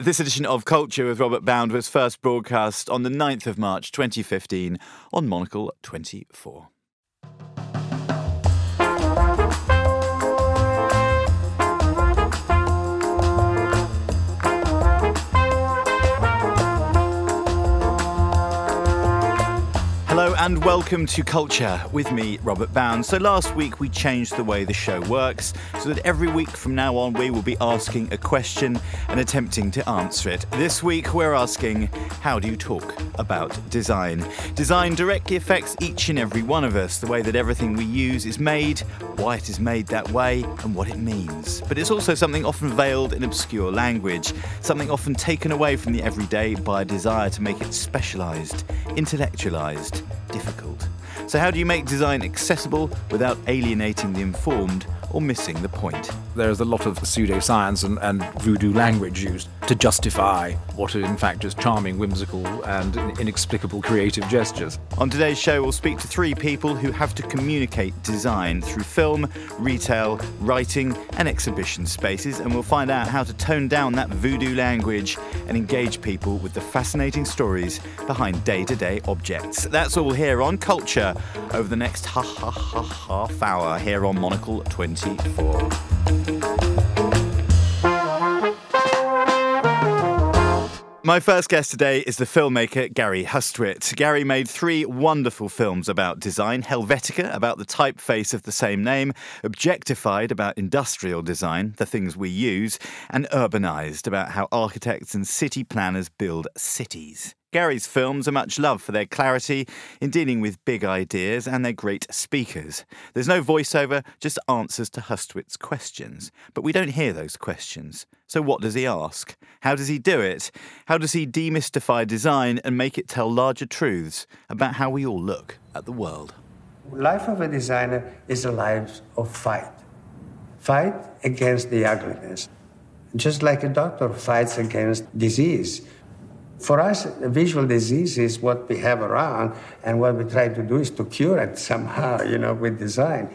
This edition of Culture with Robert Bound was first broadcast on the 9th of March 2015 on Monocle 24. Hello and welcome to Culture with me, Robert Bound. So last week we changed the way the show works so that every week from now on we will be asking a question and attempting to answer it. This week we're asking, how do you talk about design? Design directly affects each and every one of us, the way that everything we use is made, why it is made that way and what it means. But it's also something often veiled in obscure language, something often taken away from the everyday by a desire to make it specialised, intellectualised, difficult. So how do you make design accessible without alienating the informed or missing the point? There's a lot of pseudoscience and voodoo language used to justify what are in fact just charming, whimsical and inexplicable creative gestures. On today's show, we'll speak to three people who have to communicate design through film, retail, writing and exhibition spaces, and we'll find out how to tone down that voodoo language and engage people with the fascinating stories behind day-to-day objects. That's all here on Culture over the next half hour here on Monocle 24. My first guest today is the filmmaker Gary Hustwit. Gary made three wonderful films about design: Helvetica, about the typeface of the same name; Objectified, about industrial design, the things we use; and Urbanized, about how architects and city planners build cities. Gary's films are much loved for their clarity in dealing with big ideas and their great speakers. There's no voiceover, just answers to Hustwit's questions. But we don't hear those questions. So what does he ask? How does he do it? How does he demystify design and make it tell larger truths about how we all look at the world? Life of a designer is a life of fight. Fight against the ugliness. Just like a doctor fights against disease. For us, visual disease is what we have around, and what we try to do is to cure it somehow, with design.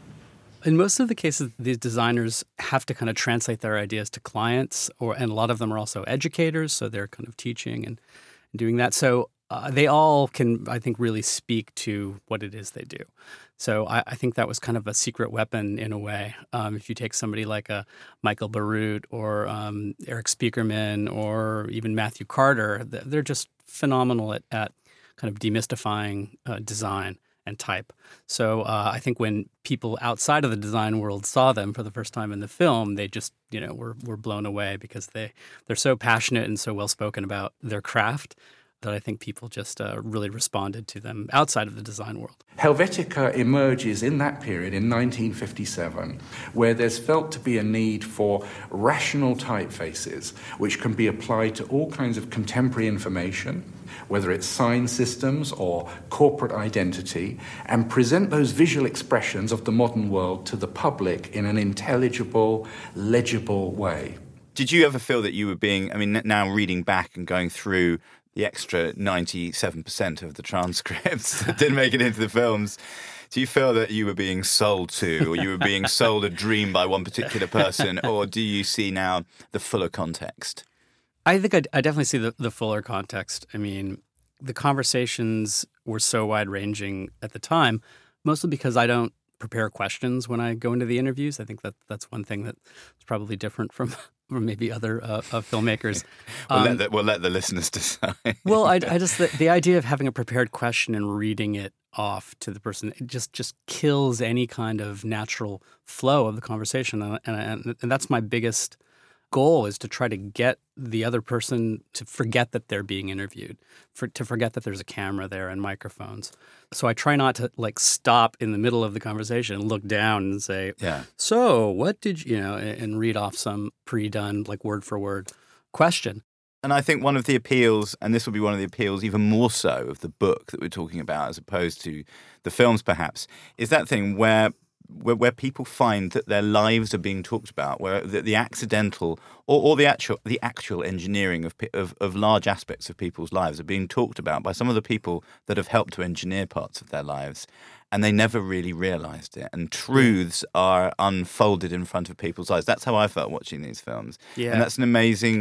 In most of the cases, these designers have to kind of translate their ideas to clients, and a lot of them are also educators, so they're kind of teaching and doing that. So they all can, I think, really speak to what it is they do. So I think that was kind of a secret weapon in a way. If you take somebody like a Michael Barut or Eric Spiekerman or even Matthew Carter, they're just phenomenal at kind of demystifying design and type. So I think when people outside of the design world saw them for the first time in the film, they just were blown away because they're so passionate and so well spoken about their craft that I think people just really responded to them outside of the design world. Helvetica emerges in that period, in 1957, where there's felt to be a need for rational typefaces, which can be applied to all kinds of contemporary information, whether it's sign systems or corporate identity, and present those visual expressions of the modern world to the public in an intelligible, legible way. Did you ever feel that you were being, now reading back and going through the extra 97% of the transcripts that didn't make it into the films, do you feel that you were being sold to, or you were being sold a dream by one particular person, or do you see now the fuller context? I think I definitely see the fuller context. The conversations were so wide-ranging at the time, mostly because I don't prepare questions when I go into the interviews. I think that's one thing that's probably different from maybe other filmmakers. We'll let the listeners decide. Well, I just the idea of having a prepared question and reading it off to the person, it just kills any kind of natural flow of the conversation, and that's my biggest goal, is to try to get the other person to forget that they're being interviewed, to forget that there's a camera there and microphones. So I try not to stop in the middle of the conversation and look down and say, so what did you, and read off some pre-done, word for word question. And I think one of the appeals, and this will be one of the appeals even more so of the book that we're talking about as opposed to the films perhaps, is that thing where people find that their lives are being talked about, where the accidental or the actual engineering of large aspects of people's lives are being talked about by some of the people that have helped to engineer parts of their lives, and they never really realised it. And truths are unfolded in front of people's eyes. That's how I felt watching these films. Yeah. And that's an amazing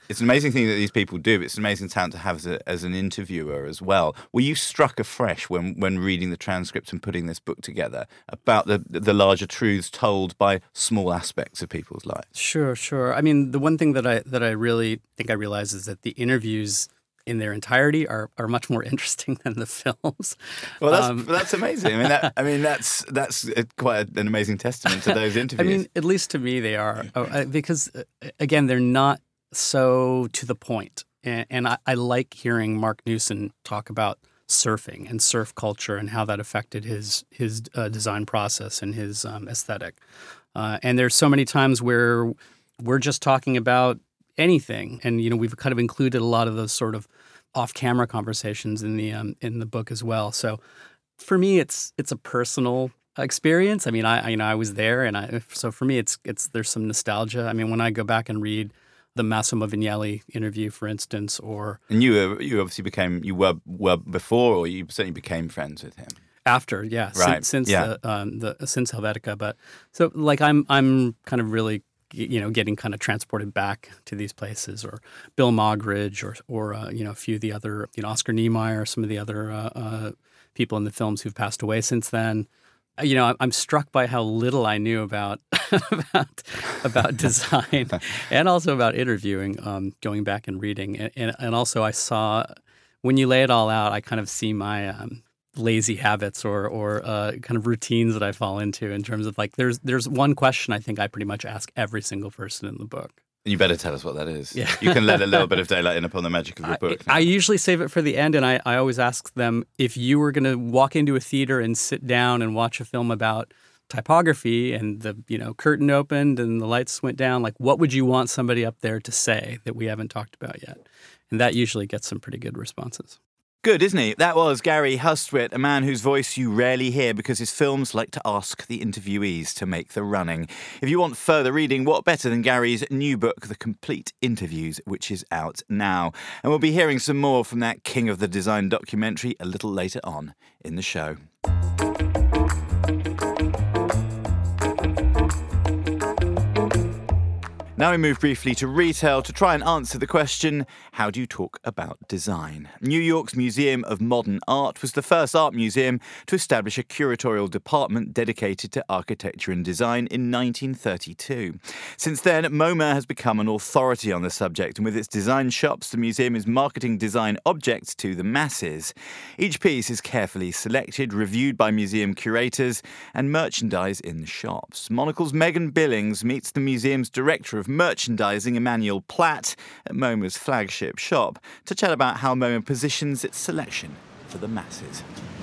It's an amazing thing that these people do. It's an amazing talent to have as an interviewer as well. Were you struck afresh when reading the transcript and putting this book together about the larger truths told by small aspects of people's lives? Sure. I mean, the one thing that I really think I realized is that the interviews in their entirety are much more interesting than the films. Well, that's amazing. That's quite an amazing testament to those interviews. I mean, at least to me they are, because again, they're not so to the point. And I like hearing Mark Newson talk about surfing and surf culture and how that affected his design process and his aesthetic. And there's so many times where we're just talking about anything, and we've kind of included a lot of those sort of off-camera conversations in the book as well. So for me, it's a personal experience. I mean, I was there, and so for me, it's there's some nostalgia. I mean, when I go back and read the Massimo Vignelli interview, for instance, and you obviously were before, or you certainly became friends with him after, yeah, right. since Helvetica. But so like I'm kind of really getting kind of transported back to these places, or Bill Moggridge, or a few of the other, Oscar Niemeyer, some of the other people in the films who've passed away since then. I'm struck by how little I knew about about design and also about interviewing, going back and reading. And also I saw, when you lay it all out, I kind of see my lazy habits or kind of routines that I fall into in terms of like, there's one question I think I pretty much ask every single person in the book. You better tell us what that is. Yeah. You can let a little bit of daylight in upon the magic of the book. I usually save it for the end, and I always ask them, if you were going to walk into a theater and sit down and watch a film about typography and the curtain opened and the lights went down, like what would you want somebody up there to say that we haven't talked about yet? And that usually gets some pretty good responses. Good, isn't he? That was Gary Hustwit, a man whose voice you rarely hear because his films like to ask the interviewees to make the running. If you want further reading, what better than Gary's new book, The Complete Interviews, which is out now. And we'll be hearing some more from that King of the Design documentary a little later on in the show. Now we move briefly to retail to try and answer the question, how do you talk about design? New York's Museum of Modern Art was the first art museum to establish a curatorial department dedicated to architecture and design in 1932. Since then, MoMA has become an authority on the subject, and with its design shops, the museum is marketing design objects to the masses. Each piece is carefully selected, reviewed by museum curators, and merchandised in the shops. Monocle's Megan Billings meets the museum's director of merchandising, Emmanuel Platt, at MoMA's flagship shop to chat about how MoMA positions its selection for the masses.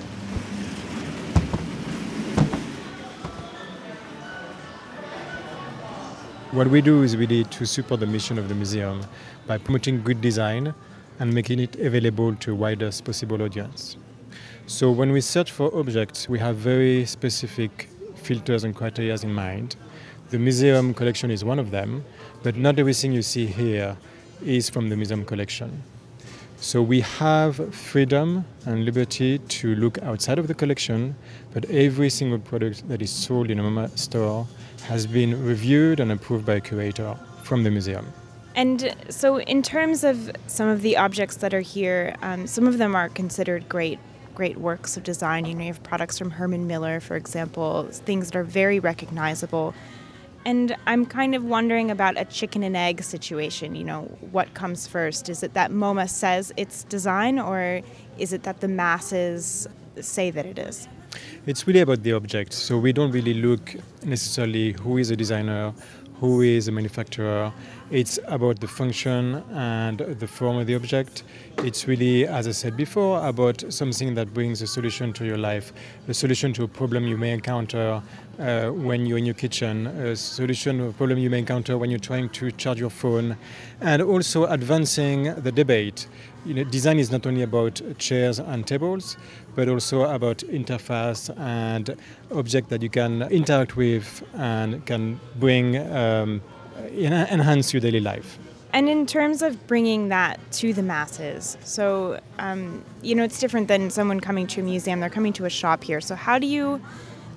What we do is really to support the mission of the museum by promoting good design and making it available to the widest possible audience. So when we search for objects, we have very specific filters and criteria in mind. The museum collection is one of them, but not everything you see here is from the museum collection. So we have freedom and liberty to look outside of the collection, but every single product that is sold in a MoMA store has been reviewed and approved by a curator from the museum. And so in terms of some of the objects that are here, some of them are considered great works of design. You have products from Herman Miller, for example, things that are very recognizable. And I'm kind of wondering about a chicken and egg situation. What comes first? Is it that MoMA says it's design, or is it that the masses say that it is? It's really about the object. So we don't really look necessarily who is a designer, who is a manufacturer. It's about the function and the form of the object. It's really, as I said before, about something that brings a solution to your life, a solution to a problem you may encounter when you're in your kitchen, a solution to a problem you may encounter when you're trying to charge your phone, and also advancing the debate. Design is not only about chairs and tables, but also about interface and objects that you can interact with and can bring, enhance your daily life. And in terms of bringing that to the masses, so, it's different than someone coming to a museum. They're coming to a shop here. So how do you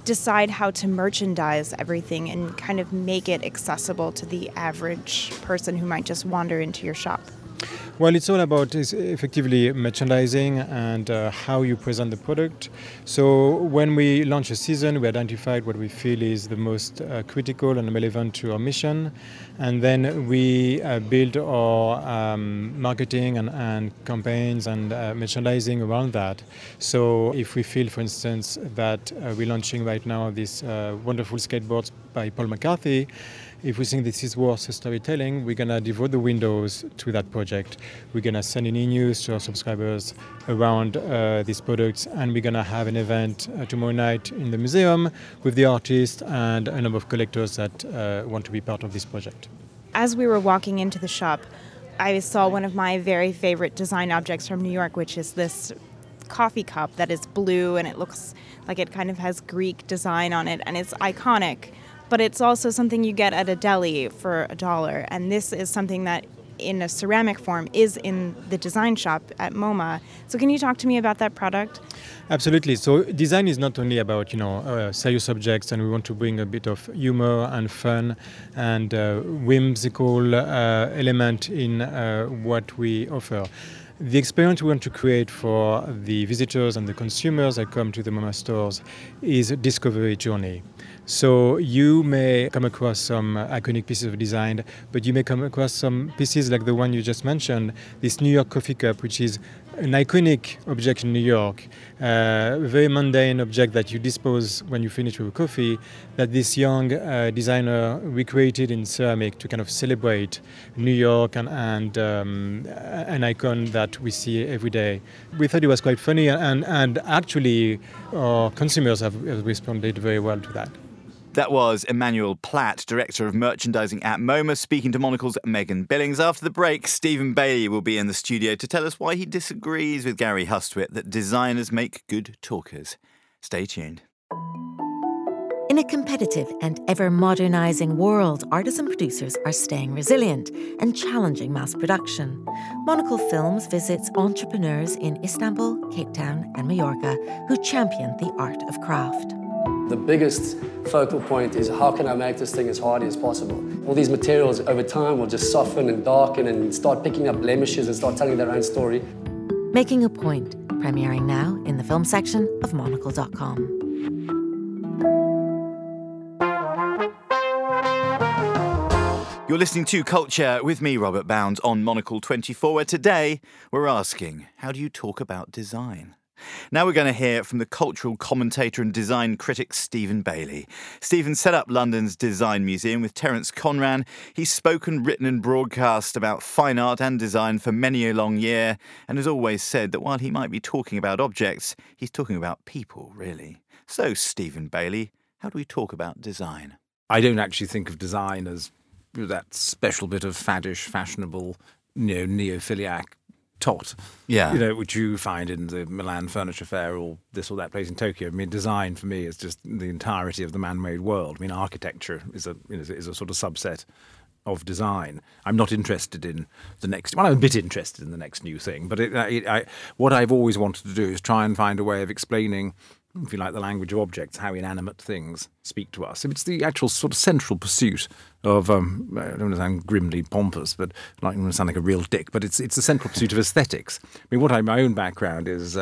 decide how to merchandise everything and kind of make it accessible to the average person who might just wander into your shop? Well, it's all about effectively merchandising and how you present the product. So when we launch a season, we identified what we feel is the most critical and relevant to our mission. And then we build our marketing and campaigns and merchandising around that. So if we feel, for instance, that we're launching right now this wonderful skateboards by Paul McCarthy, if we think this is worth storytelling, we're going to devote the windows to that project. We're going to send in e-news to our subscribers around these products, and we're going to have an event tomorrow night in the museum with the artist and a number of collectors that want to be part of this project. As we were walking into the shop, I saw one of my very favorite design objects from New York, which is this coffee cup that is blue, and it looks like it kind of has Greek design on it, and it's iconic. But it's also something you get at a deli for $1. And this is something that in a ceramic form is in the design shop at MoMA. So can you talk to me about that product? Absolutely. So design is not only about, serious subjects, and we want to bring a bit of humor and fun and whimsical element in what we offer. The experience we want to create for the visitors and the consumers that come to the MoMA stores is a discovery journey. So you may come across some iconic pieces of design, but you may come across some pieces like the one you just mentioned, this New York coffee cup, which is an iconic object in New York, a very mundane object that you dispose when you finish with a coffee, that this young designer recreated in ceramic to kind of celebrate New York and an icon that we see every day. We thought it was quite funny, and actually our consumers have responded very well to that. That was Emmanuel Platt, Director of Merchandising at MoMA, speaking to Monocle's Megan Billings. After the break, Stephen Bailey will be in the studio to tell us why he disagrees with Gary Hustwit that designers make good talkers. Stay tuned. In a competitive and ever-modernising world, artists and producers are staying resilient and challenging mass production. Monocle Films visits entrepreneurs in Istanbul, Cape Town and Mallorca who champion the art of craft. The biggest focal point is how can I make this thing as hardy as possible? All these materials over time will just soften and darken and start picking up blemishes and start telling their own story. Making a Point, premiering now in the film section of Monocle.com. You're listening to Culture with me, Robert Bounds, on Monocle 24, where today we're asking, how do you talk about design? Now we're going to hear from the cultural commentator and design critic Stephen Bailey. Stephen set up London's Design Museum with Terence Conran. He's spoken, written and broadcast about fine art and design for many a long year, and has always said that while he might be talking about objects, he's talking about people, really. So, Stephen Bailey, how do we talk about design? I don't actually think of design as that special bit of faddish, fashionable, neophiliac tot, which you find in the Milan Furniture Fair or this or that place in Tokyo. I mean, design for me is just the entirety of the man-made world. I mean, architecture is a sort of subset of design. I'm not interested in the next. Well, I'm a bit interested in the next new thing, but what I've always wanted to do is try and find a way of explaining, if you like, the language of objects, how inanimate things speak to us. It's the actual sort of central pursuit of, I don't want to sound grimly pompous, but I don't want to sound like a real dick, but it's the central pursuit of aesthetics. I mean, my own background is,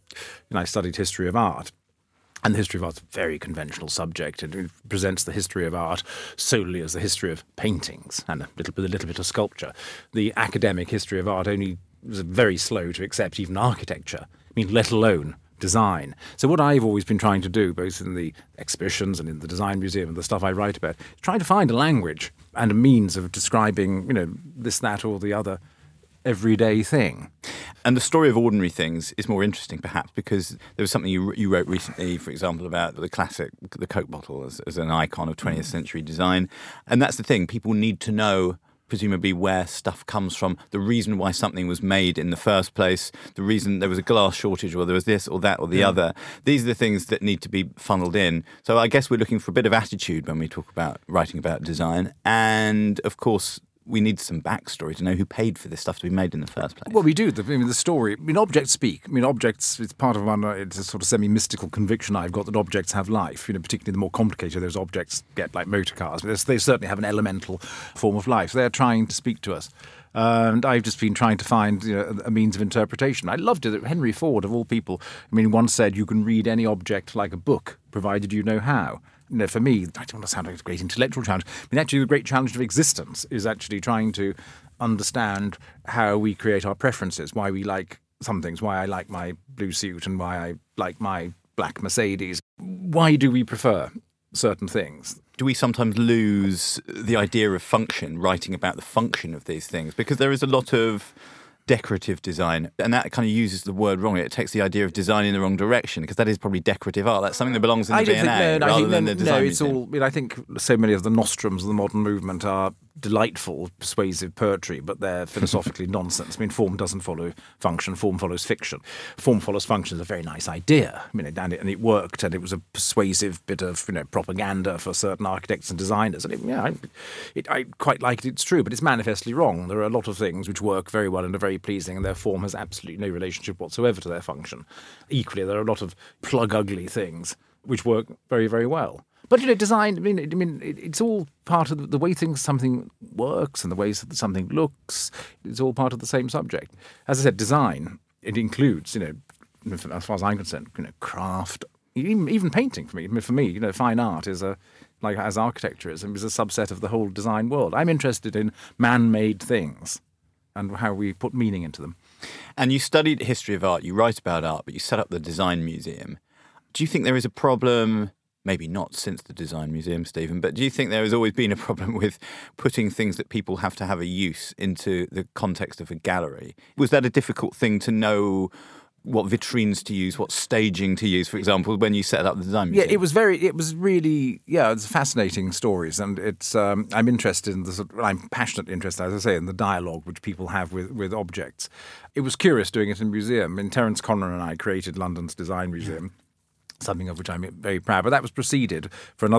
I studied history of art. And the history of art's a very conventional subject. It presents the history of art solely as the history of paintings and a little bit of sculpture. The academic history of art only was very slow to accept even architecture, let alone design. So what I've always been trying to do, both in the exhibitions and in the design museum and the stuff I write about, is try to find a language and a means of describing, this, that, or the other everyday thing. And the story of ordinary things is more interesting, perhaps, because there was something you wrote recently, for example, about the classic, the Coke bottle as an icon of 20th century design. And that's the thing. People need to know, presumably, where stuff comes from, the reason why something was made in the first place, the reason there was a glass shortage, or there was this or that or the other. These are the things that need to be funneled in. So I guess we're looking for a bit of attitude when we talk about writing about design. And, of course, we need some backstory to know who paid for this stuff to be made in the first place. Well, we do. The story. Objects speak. Objects. It's part of one. It's a sort of semi-mystical conviction I've got that objects have life. Particularly the more complicated those objects get, like motor cars. They certainly have an elemental form of life. They're trying to speak to us. And I've just been trying to find a means of interpretation. I loved it that Henry Ford, of all people, once said you can read any object like a book, provided you know how. For me, I don't want to sound like a great intellectual challenge. Actually, the great challenge of existence is actually trying to understand how we create our preferences, why we like some things, why I like my blue suit and why I like my black Mercedes. Why do we prefer certain things? Do we sometimes lose the idea of function, writing about the function of these things? Because there is a lot of decorative design, and that kind of uses the word wrong. It takes the idea of design in the wrong direction, because that is probably decorative art. That's something that belongs in the V&A rather than the design museum. I think so many of the nostrums of the modern movement are delightful, persuasive poetry, but they're philosophically nonsense. Form doesn't follow function. Form follows fiction. Form follows function is a very nice idea. And it worked, and it was a persuasive bit of propaganda for certain architects and designers. And I quite like it. It's true, but it's manifestly wrong. There are a lot of things which work very well and are very pleasing, and their form has absolutely no relationship whatsoever to their function. Equally, there are a lot of plug-ugly things which work very, very well. But design. It's all part of the way something works and the way something looks. It's all part of the same subject. As I said, design. It includes, as far as I'm concerned, craft, even painting. For me, fine art is as architecture is a subset of the whole design world. I'm interested in man-made things and how we put meaning into them. And you studied history of art. You write about art, but you set up the Design Museum. Do you think there is a problem? Maybe not since the Design Museum, Stephen, but do you think there has always been a problem with putting things that people have to have a use into the context of a gallery? Was that a difficult thing to know what vitrines to use, what staging to use, for example, when you set up the Design Museum? Yeah, it's fascinating stories, and it's I'm interested in I'm passionately interested, as I say, in the dialogue which people have with objects. It was curious doing it in a museum. Terence Conran and I created London's Design Museum. Something of which I'm very proud. But that was preceded in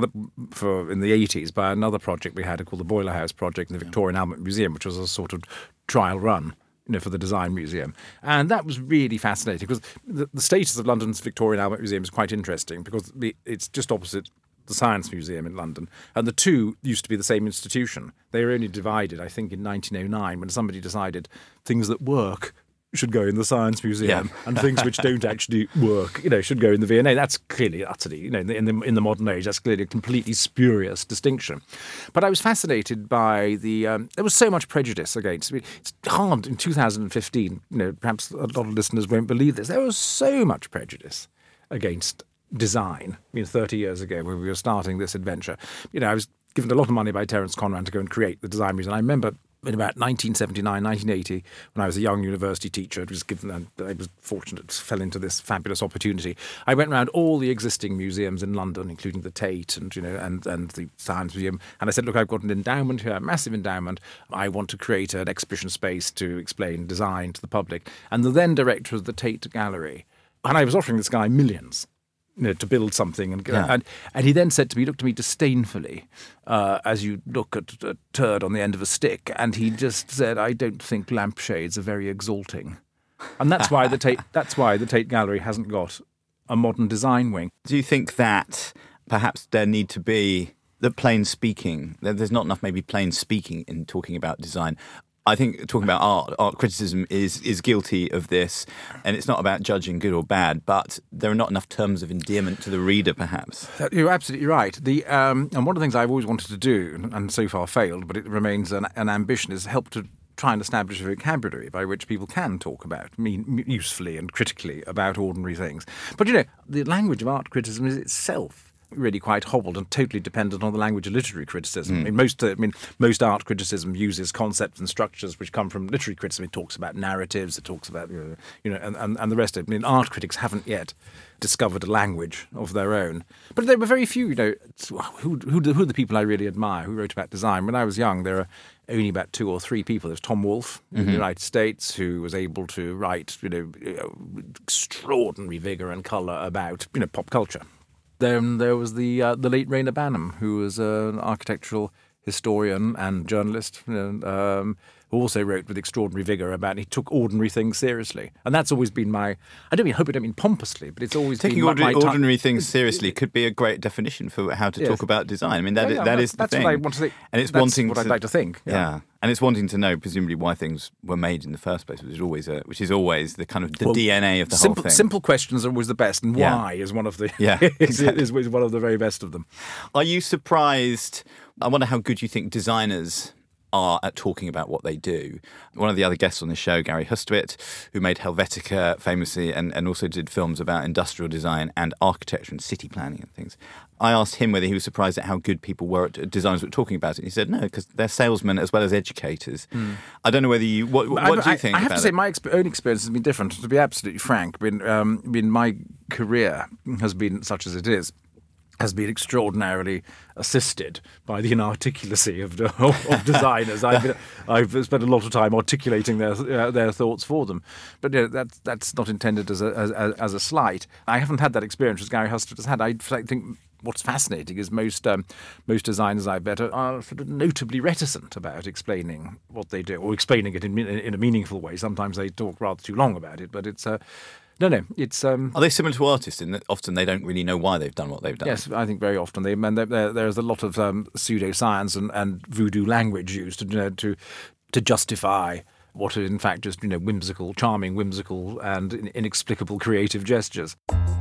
the 80s by another project we had called the Boiler House Project in the Victoria and Albert Museum, which was a sort of trial run, for the Design Museum. And that was really fascinating because the status of London's Victoria and Albert Museum is quite interesting because it's just opposite the Science Museum in London. And the two used to be the same institution. They were only divided, I think, in 1909 when somebody decided things that work should go in the Science Museum, and things which don't actually work, should go in the V&A. That's clearly, utterly, in the modern age, that's clearly a completely spurious distinction. But I was fascinated by there was so much prejudice against. It's hard in 2015. Perhaps a lot of listeners won't believe this. There was so much prejudice against design. 30 years ago when we were starting this adventure, I was given a lot of money by Terence Conran to go and create the Design Museum. I remember in about 1979, 1980, when I was a young university teacher, I was fortunate, fell into this fabulous opportunity. I went around all the existing museums in London, including the Tate and the Science Museum, and I said, look, I've got an endowment here, a massive endowment. I want to create an exhibition space to explain design to the public. And the then director of the Tate Gallery, and I was offering this guy millions, to build something. And he then looked at me disdainfully, as you look at a turd on the end of a stick, and he just said, I don't think lampshades are very exalting. And that's why the Tate Gallery hasn't got a modern design wing. Do you think that perhaps there need to be the plain speaking, there's not enough maybe plain speaking in talking about design? I think talking about art criticism is guilty of this, and it's not about judging good or bad, but there are not enough terms of endearment to the reader, perhaps. You're absolutely right. And one of the things I've always wanted to do, and so far failed, but it remains an ambition, is help to try and establish a vocabulary by which people can talk about, usefully and critically, about ordinary things. But, the language of art criticism is itself really quite hobbled and totally dependent on the language of literary criticism. Most art criticism uses concepts and structures which come from literary criticism. It talks about narratives, it talks about and the rest of it. Art critics haven't yet discovered a language of their own. But there were very few. Who are the people I really admire who wrote about design? When I was young, there were only about 2 or 3 people. There's Tom Wolfe in the United States, who was able to write extraordinary vigour and colour about pop culture. Then there was the late Rayner Banham, who was an architectural historian and journalist, who also wrote with extraordinary vigour about he took ordinary things seriously. And that's always been I hope I don't mean pompously, but it's always taking been ordinary things seriously could be a great definition for how to talk about design. I mean, that is the thing. That's what I want to think. And it's I'd like to think. Yeah. And it's wanting to know, presumably, why things were made in the first place, which is always the kind of the DNA of the whole thing. Simple questions are always the best, and why is one of the is one of the very best of them. Are you surprised? I wonder how good you think designers are at talking about what they do. One of the other guests on the show, Gary Hustwit, who made Helvetica famously and also did films about industrial design and architecture and city planning and things. I asked him whether he was surprised at how good people were at designers were talking about it. And he said no, because they're salesmen as well as educators. I don't know whether you... What do you think I have about to say it? my own experience has been different. To be absolutely frank, my career has been such as it is, has been extraordinarily assisted by the inarticulacy of designers. I've spent a lot of time articulating their thoughts for them, but that's not intended as a slight. I haven't had that experience as Gary Hustwit has had. I think what's fascinating is most designers I've met are sort of notably reticent about explaining what they do, or explaining it in a meaningful way. Sometimes they talk rather too long about it, but it's. No, it's... Are they similar to artists in that often they don't really know why they've done what they've done? Yes, I think very often. There's a lot of pseudoscience and voodoo language used to justify what are in fact just whimsical, charming, whimsical and inexplicable creative gestures.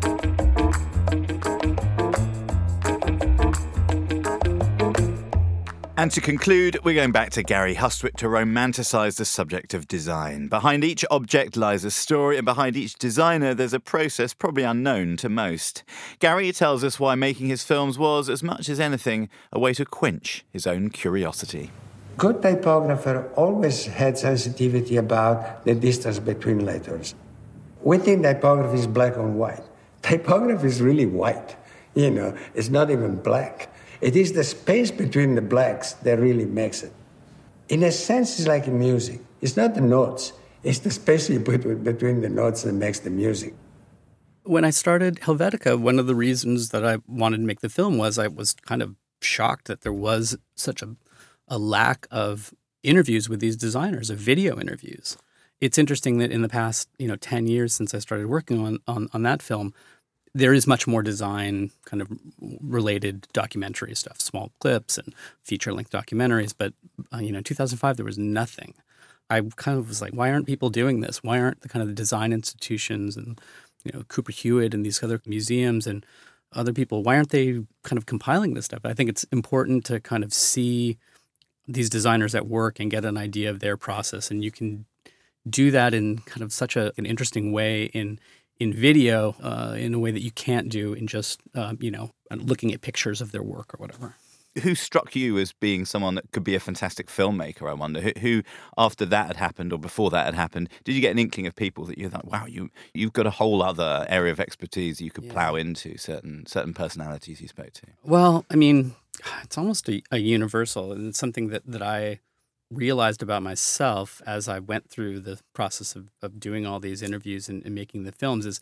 And to conclude, we're going back to Gary Hustwit to romanticise the subject of design. Behind each object lies a story, and behind each designer there's a process probably unknown to most. Gary tells us why making his films was, as much as anything, a way to quench his own curiosity. Good typographer always had sensitivity about the distance between letters. We think typography is black and white. Typography is really white. It's not even black. It is the space between the blacks that really makes it. In a sense, it's like music. It's not the notes. It's the space you put between the notes that makes the music. When I started Helvetica, one of the reasons that I wanted to make the film was I was kind of shocked that there was such a lack of interviews with these designers, of video interviews. It's interesting that in the past 10 years since I started working on that film, there is much more design kind of related documentary stuff, small clips and feature-length documentaries. But, in 2005, there was nothing. I kind of was like, why aren't people doing this? Why aren't the kind of the design institutions and, Cooper Hewitt and these other museums and other people, why aren't they kind of compiling this stuff? I think it's important to kind of see these designers at work and get an idea of their process. And you can do that in kind of such an interesting way in video in a way that you can't do in just, looking at pictures of their work or whatever. Who struck you as being someone that could be a fantastic filmmaker, I wonder? Who after that had happened or before that had happened, did you get an inkling of people that you thought, wow, you've got a whole other area of expertise you could plow into, certain personalities you spoke to? Well, I mean, it's almost a universal, and it's something that I realized about myself as I went through the process of doing all these interviews and making the films is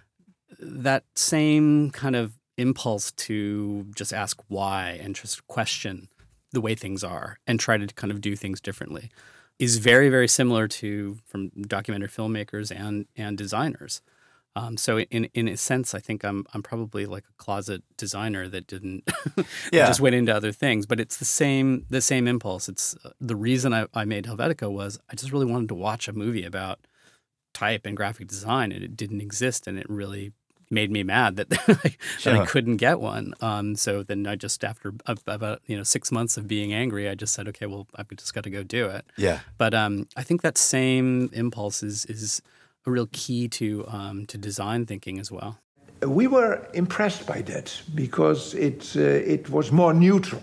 that same kind of impulse to just ask why and just question the way things are and try to kind of do things differently is very, very similar from documentary filmmakers and designers. So in a sense, I think I'm probably like a closet designer that didn't just went into other things. But it's the same impulse. It's the reason I made Helvetica was I just really wanted to watch a movie about type and graphic design, and it didn't exist, and it really made me mad that I couldn't get one. So then I just, after about 6 months of being angry, I just said, okay, well, I've just got to go do it. Yeah. But I think that same impulse is a real key to design thinking as well. We were impressed by that because it was more neutral,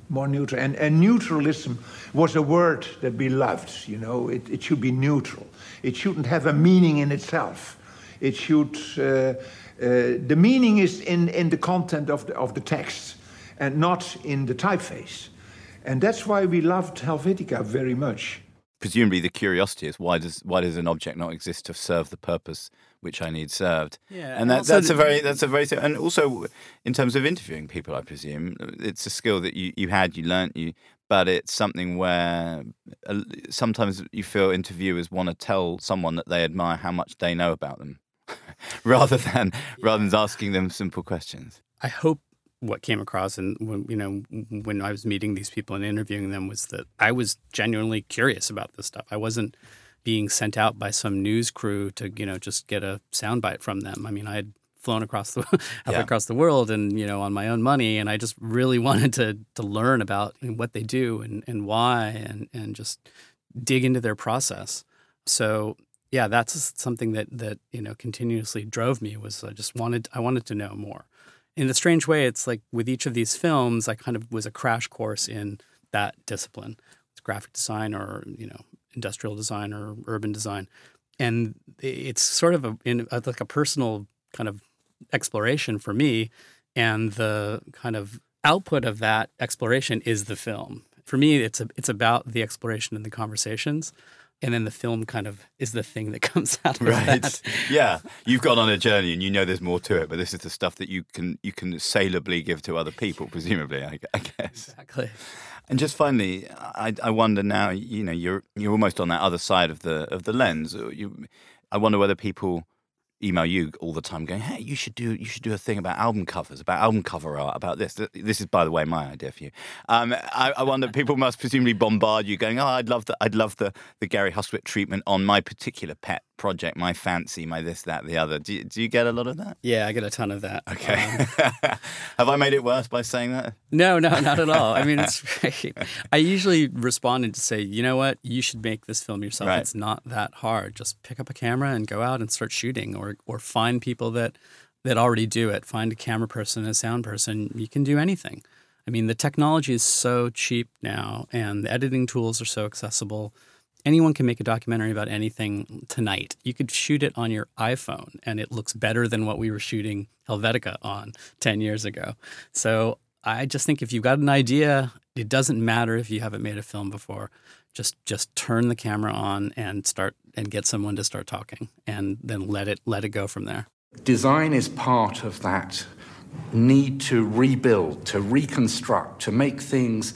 and neutralism was a word that we loved. It should be neutral. It shouldn't have a meaning in itself. It should. The meaning is in the content of the text, and not in the typeface, and that's why we loved Helvetica very much. Presumably the curiosity is why does an object not exist to serve the purpose which I need served? Yeah, and that's a very and also in terms of interviewing people, I presume it's a skill that you learnt. but it's something where sometimes you feel interviewers want to tell someone that they admire how much they know about them, rather than asking them simple questions. I hope what came across, and when I was meeting these people and interviewing them, was that I was genuinely curious about this stuff. I wasn't being sent out by some news crew to just get a soundbite from them. I mean, I had flown across the world and on my own money, and I just really wanted to learn about what they do and why and just dig into their process. So yeah, that's something that continuously drove me. Was I wanted to know more. In a strange way, it's like with each of these films, I kind of was a crash course in that discipline. It's graphic design or industrial design or urban design, and it's sort of like a personal kind of exploration for me, and the kind of output of that exploration is the film. For me, it's about the exploration and the conversations, and then the film kind of is the thing that comes out of that. Yeah, you've gone on a journey and there's more to it, but this is the stuff that you can salably give to other people, presumably, I guess. Exactly. And just finally, I wonder now, you're almost on that other side of the lens. I wonder whether people email you all the time going, hey, you should do a thing about album covers, about album cover art, about this. This is, by the way, my idea for you. I wonder, people must presumably bombard you going, I'd love the Gary Hustwit treatment on my particular pet project, my fancy, my this, that, the other. Do you get a lot of that? Yeah, I get a ton of that. Okay. Have I made it worse by saying that? No, not at all. I mean, I usually respond and just say, you know what, you should make this film yourself. Right. It's not that hard. Just pick up a camera and go out and start shooting, or find people that already do it. Find a camera person, a sound person. You can do anything. I mean, the technology is so cheap now, and the editing tools are so accessible. Anyone can make a documentary about anything tonight. You could shoot it on your iPhone, and it looks better than what we were shooting Helvetica on 10 years ago. So I just think if you've got an idea, it doesn't matter if you haven't made a film before. Just turn the camera on and start and get someone to start talking, and then let it go from there. Design is part of that need to rebuild, to reconstruct, to make things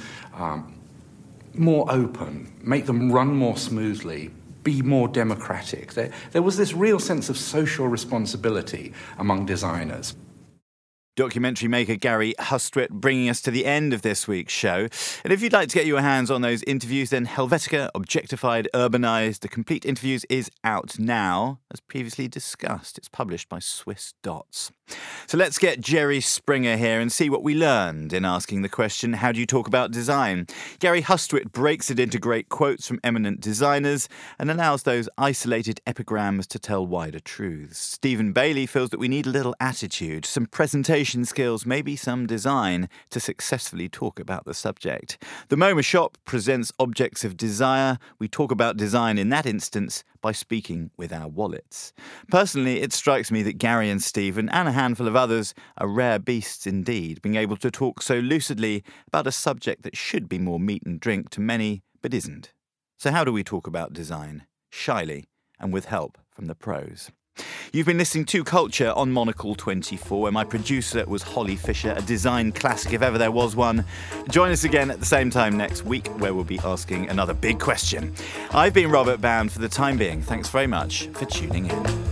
more open, make them run more smoothly, be more democratic. There was this real sense of social responsibility among designers. Documentary maker Gary Hustwit bringing us to the end of this week's show. And if you'd like to get your hands on those interviews, then Helvetica, Objectified, Urbanized, the complete interviews is out now, as previously discussed. It's published by Swiss Dots. So let's get Jerry Springer here and see what we learned in asking the question, how do you talk about design? Gary Hustwit breaks it into great quotes from eminent designers and allows those isolated epigrams to tell wider truths. Stephen Bailey feels that we need a little attitude, some presentation skills, maybe some design to successfully talk about the subject. The MoMA shop presents objects of desire. We talk about design in that instance by speaking with our wallets. Personally, it strikes me that Gary and Stephen and a handful of others are rare beasts indeed, being able to talk so lucidly about a subject that should be more meat and drink to many, but isn't. So how do we talk about design? Shyly and with help from the pros. You've been listening to Culture on Monocle 24, where my producer was Holly Fisher, a design classic if ever there was one. Join us again at the same time next week, where we'll be asking another big question. I've been Robert Bound for the time being. Thanks very much for tuning in.